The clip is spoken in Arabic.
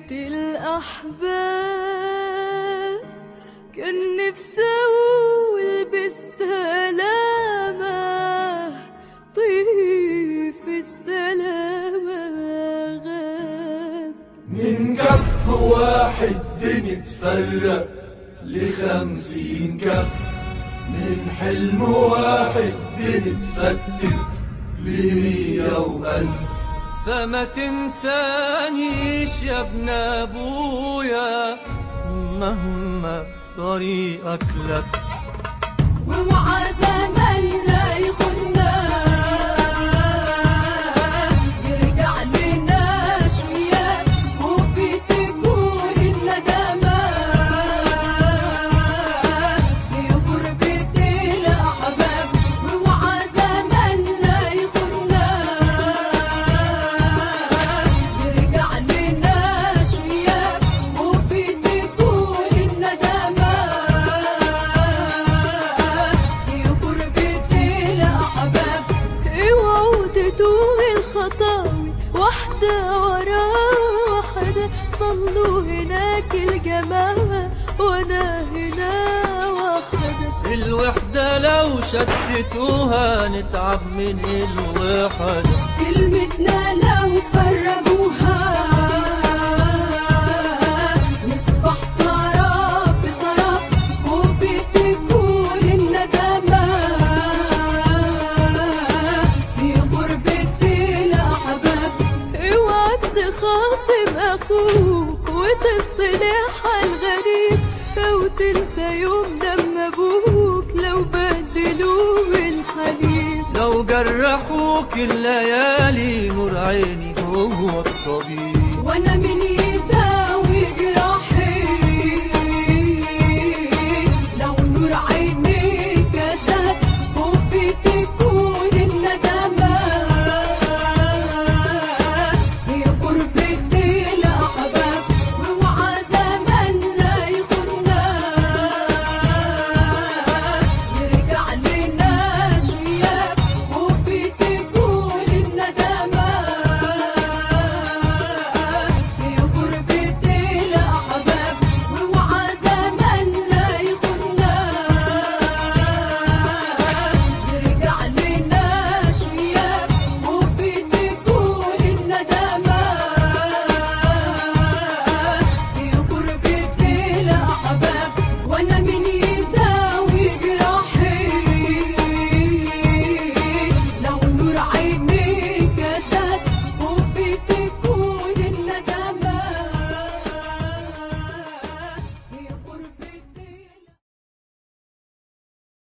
بيت الأحباب كان نفسي أقول بالسلامة، طيف السلامة غاب. من كف واحد بنتفرق ل50 كف، من حلم واحد بنتفتت ل100 وألف. فما تنسانيش يا ابن ابويا مهما طريقك لك، ومع زماننا يخنا يرجع لنا شوية، خوفي تكون الندامة في غربة الأحباب. ومع زماننا يخنا يرجع لنا شوية، خوفي تكون الندامة في غربة الأحباب. اوعوا تتوه الخطاوي واحدة ورا واحدة، صلوا هناك الجماعة وأنا هنا وحدة. الوحدة لو شتتوها نتعب من الوحدة، كلمتنا لو فرقوها نصبح سراب في سراب، خوفي تكون الندامة في غربة الأحباب. اوعى تخاصم أخوك وتصطلح الغريب، أو تنسى يوم دم أبوك لو بدلوه بالحليب. لو جرحوك الليالي نور عيني هو الطبيب. وأنا